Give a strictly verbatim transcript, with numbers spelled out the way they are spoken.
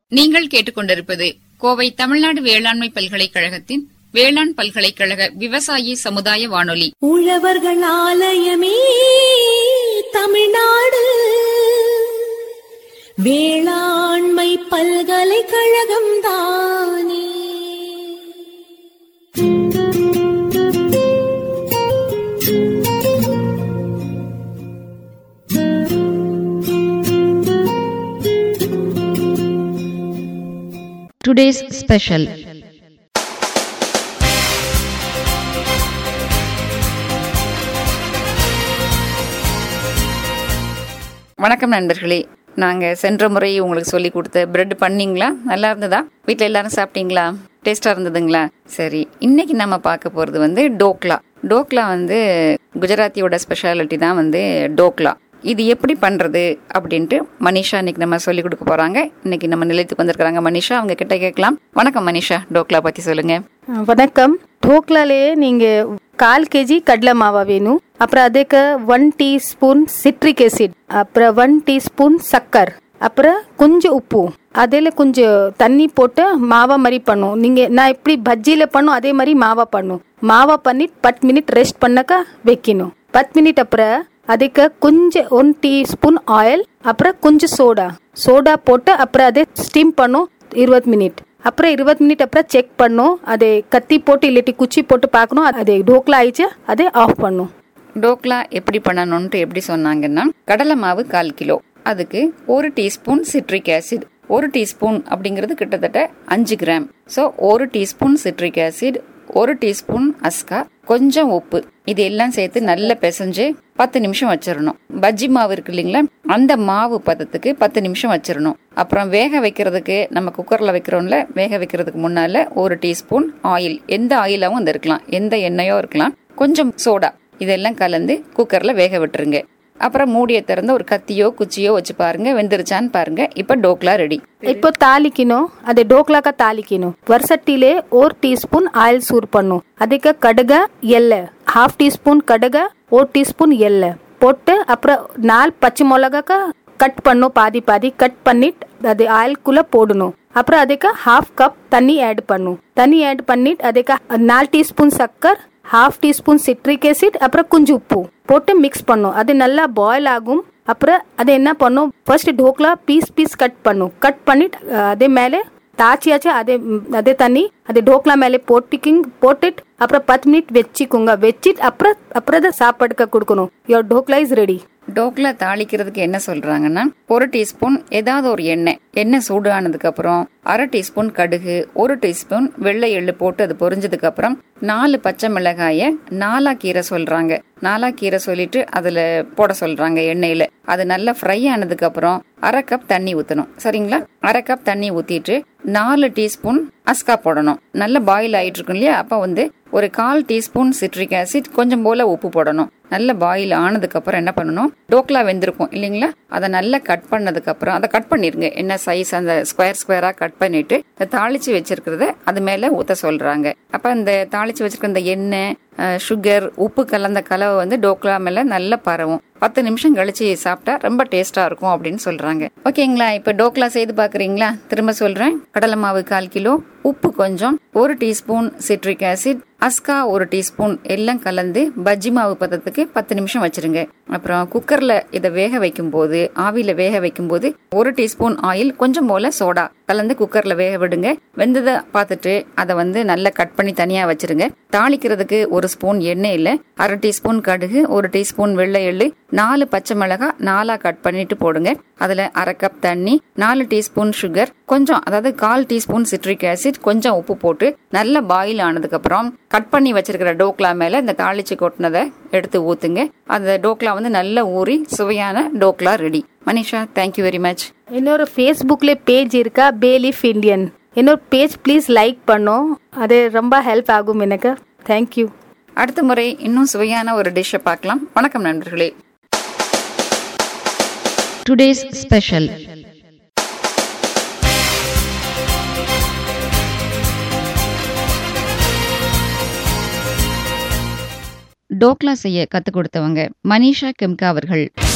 நீங்கள் கேட்டுக்கொண்டிருப்பது கோவை தமிழ்நாடு வேளாண்மை பல்கலைக்கழகத்தின் வேளாண் பல்கலைக்கழக விவசாயி சமுதாய வானொலி. உழவர்கள் ஆலயமே தமிழ்நாடு வேளாண்மை பல்கலைக்கழகம் தானே. Today's special. வணக்கம் நண்பர்களே, நாங்கள் சென்ற முறை உங்களுக்கு சொல்லி கொடுத்த பிரெட் பண்ணீங்களா? நல்லா இருந்ததா? வீட்டில் எல்லாரும் சாப்பிட்டீங்களா? டேஸ்டாக இருந்ததுங்களா? சரி, இன்னைக்கு நம்ம பார்க்க போகிறது வந்து டோக்லா. டோக்லா வந்து குஜராத்தியோட ஸ்பெஷாலிட்டி தான் வந்து டோக்லா. இது எப்படி பண்றது அப்படின்ட்டு மனிஷா இன்னைக்கு நம்ம சொல்லி கொடுக்க போறாங்க. இன்னைக்கு நம்ம நிலையத்துக்கு வந்திருக்காங்க மனிஷா, அவங்க கிட்ட கேட்கலாம். வணக்கம் மனிஷா, டோக்லா பத்தி சொல்லுங்க. வணக்கம். டோக்லாலேயே நீங்க கால் கேஜி கடலை மாவா வேணும். அப்புறம் அதுக்கு ஒன் டீஸ்பூன் சிட்ரிக் ஆசிட், அப்புறம் ஒன் டீஸ்பூன் சக்கர், அப்புறம் கொஞ்சம் உப்பு, அதில் கொஞ்சம் தண்ணி போட்டு மாவா மாதிரி பண்ணும். நீங்க நான் எப்படி பஜ்ஜியில பண்ணும் அதே மாதிரி மாவா பண்ணும். மாவா பண்ணி பத்து மினிட் ரெஸ்ட் பண்ணக்க வைக்கணும். பத்து மினிட் அப்புறம் அதுக்கு கொஞ்சம் ஒன் டீஸ்பூன் ஆயில், அப்புறம் கொஞ்சம் சோடா சோடா போட்டு அப்புறம் அதை ஸ்டீம் பண்ணும் இருபது மினிட். அப்புறம் இருபது மினிட் அப்புறம் செக் பண்ணும். அதை கத்தி போட்டு இல்லாட்டி குச்சி போட்டு பார்க்கணும். அது டோக்லா ஆயிடுச்சு, அதை ஆஃப் பண்ணும். டோக்லா எப்படி பண்ணணும்னு எப்படி சொன்னாங்கன்னா, கடலை மாவு கால் கிலோ, அதுக்கு ஒரு டீஸ்பூன் சிட்ரிக் ஆசிட், ஒரு டீஸ்பூன் அப்படிங்கிறது கிட்டத்தட்ட அஞ்சு கிராம். ஸோ ஒரு டீஸ்பூன் சிட்ரிக் ஆசிட், ஒரு டீஸ்பூன் அஸ்கா, கொஞ்சம் உப்பு, இது எல்லாம் சேர்த்து நல்லா பிசைஞ்சு பத்து நிமிஷம் வச்சிடணும். பஜ்ஜி மாவு இருக்கு இல்லைங்களா, அந்த மாவு பதத்துக்கு பத்து நிமிஷம் வச்சிடணும். அப்புறம் வேக வைக்கிறதுக்கு நம்ம குக்கர்ல வைக்கிறோம்ல, வேக வைக்கிறதுக்கு முன்னால ஒரு டீஸ்பூன் ஆயில், எந்த ஆயிலாவும் வந்து இருக்கலாம், எந்த எண்ணெயோ இருக்கலாம், கொஞ்சம் சோடா, இதெல்லாம் கலந்து குக்கர்ல வேக விட்டுருங்க. அப்புறம் மூடியை திறந்து ஒரு கத்தியோ குச்சியோ வச்சு பாருங்க, வெந்துருச்சான்னு பாருங்க. இப்ப டோக்லா ரெடி. இப்போ தாளிக்கணும். அது டோக்லாக்கா தாளிக்கணும். வர்சட்டிலே ஒரு டீஸ்பூன் ஆயில் சூர் பண்ணும். அதுக்கு கடுகு எள்ளு, ஹாஃப் டீஸ்பூன் கடுகு, ஒரு டீஸ்பூன் எள்ளு போட்டு அப்புறம் நாலு பச்சை மிளகாக்க கட் பண்ணும், பாதி பாதி கட் பண்ணிட்டு அது ஆயில்குள்ள போடணும். அப்புறம் அதுக்கு ஹாஃப் கப் தண்ணி ஆட் பண்ணும். தண்ணி ஆட் பண்ணிட்டு அதுக்கு நாலு டீஸ்பூன் சக்கர், ஹாஃப் டீஸ்பூன் சிட்ரிக் ஆசிட், அப்புறம் கொஞ்சம் உப்பு போட்டு மிக்ஸ் பண்ணும். அது நல்லா பாயில் ஆகும். அப்புறம் அது என்ன பண்ணும், first dhokla piece piece cut பண்ணும். கட் பண்ணிட்டு அதே மேலே தாச்சியாச்சு அதே அதே தண்ணி அது டோக்லா மேலே போட்டிக்கிங் போட்டுட்டு அப்புறம் பத்து மினிட் வச்சுக்கோங்க. வச்சுட்டு அப்புறம் அப்புறம் அதை சாப்பாடுக்க கொடுக்கணும். Your dhokla is ready. Dhokla தாளிக்கிறதுக்கு என்ன சொல்றாங்கன்னா, ஒரு டீஸ்பூன் ஏதாவது ஒரு எண்ணெய், எண்ணெய் சூடானதுக்கு அப்புறம் அரை டீஸ்பூன் கடுகு, ஒரு டீஸ்பூன் வெள்ளை எள்ளு போட்டு அது பொரிஞ்சதுக்கு அப்புறம் நாலு பச்சை மிளகாய நாலா கீரை சொல்றாங்க, நாலா கீரை சொல்லிட்டு அதுல போட சொல்றாங்க எண்ணெயில. அது நல்லா ஃப்ரை ஆனதுக்கு அப்புறம் அரை கப் தண்ணி ஊத்தணும். சரிங்களா? அரை கப் தண்ணி ஊத்திட்டு நாலு டீஸ்பூன் அஸ்கா போடணும். நல்ல பாயில் ஆயிட்டு இருக்கும் இல்லையா, அப்ப வந்து ஒரு கால் டீஸ்பூன் சிட்ரிக் ஆசிட், கொஞ்சம் போல உப்பு போடணும். நல்ல பாயில் ஆனதுக்கு அப்புறம் என்ன பண்ணணும், டோக்லா வெந்திருக்கும் இல்லைங்களா, அதை நல்லா கட் பண்ணதுக்கு அப்புறம் அதை கட் பண்ணிருங்க. என்ன சைஸ் அந்த ஸ்கொயர் ஸ்கொயரா கட் பண்ணிட்டு தாளிச்சு வச்சிருக்கிறத அது மேல ஊத்த சொல்றாங்க. அப்ப இந்த தாளிச்சு வச்சிருக்க இந்த எண்ணெய், சுகர், உப்பு கலந்த கலவை வந்து டோக்லா மேல நல்லா பரவும். பத்து நிமிஷம் கழிச்சு சாப்பிட்டா ரொம்ப டேஸ்டா இருக்கும் அப்படின்னு சொல்றாங்க. ஓகேங்களா? இப்ப டோக்லா செய்து பாக்குறீங்களா? திரும்ப சொல்றேன். கடலை மாவு கால் கிலோ, உப்பு கொஞ்சம், ஒரு டீஸ்பூன் சிட்ரிக் ஆசிட், அஸ்கா ஒரு டீஸ்பூன், எல்லாம் கலந்து பஜ்ஜி மாவு பதத்துக்கு பத்து நிமிஷம் வச்சிருங்க. அப்புறம் குக்கர்ல இதை வேக வைக்கும் போது, ஆவியில வேக வைக்கும் போது ஒரு டீஸ்பூன் ஆயில், கொஞ்சம் போல சோடா கலந்து குக்கர்ல வேக விடுங்க. வெந்ததை பார்த்துட்டு அதை வந்து நல்லா கட் பண்ணி தனியா வச்சிருங்க. தாளிக்கிறதுக்கு ஒரு ஸ்பூன் எண்ணெயில அரை டீஸ்பூன் கடுகு, ஒரு டீஸ்பூன் வெள்ளை எள்ளு, நாலு பச்சை மிளகாய் நாலா கட் பண்ணிட்டு போடுங்க. அதுல அரை கப் தண்ணி, நாலு டீஸ்பூன் சுகர், கொஞ்சம் அதாவது கால் டீஸ்பூன் சிட்ரிக் ஆசிட், கொஞ்சம் உப்பு போட்டு நல்லா பாயில் ஆனதுக்கு அப்புறம் கட் பண்ணி வச்சிருக்கிற டோக்லா மேல இந்த தாளிச்சு கொட்டினதை எடுத்து ஊத்துங்க. அந்த டோக்லா வந்து நல்லா ஊறி சுவையான dhokla ready. Manisha, thank you very much. என்னோட ஃபேஸ்புக்ல பேஜ் இருக்கா, பேலீஃப் இந்தியன். என்னோட பேஜ் ப்ளீஸ் லைக் பண்ணும், அது ரொம்ப ஹெல்ப் ஆகும் எனக்கு. தேங்க்யூ. அடுத்த முறை இன்னும் சுவையான ஒரு டிஷ்ஷை பார்க்கலாம். வணக்கம் நண்பர்களே. Today's special. டோக்லா செய்ய கத்துக் கொடுத்தவங்க மனிஷா கெம்கா அவர்கள்.